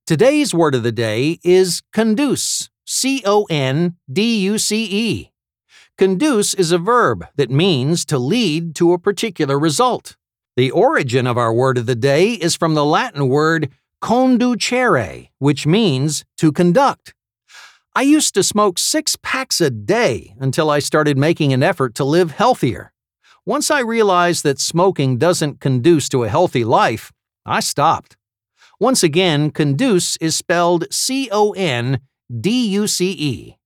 Today's word of the day is conduce, C-O-N-D-U-C-E. Conduce is a verb that means to lead to a particular result. The origin of our word of the day is from the Latin word conducere, which means to conduct. I used to smoke 6 packs a day until I started making an effort to live healthier. Once I realized that smoking doesn't conduce to a healthy life, I stopped. Once again, conduce is spelled C-O-N-D-U-C-E.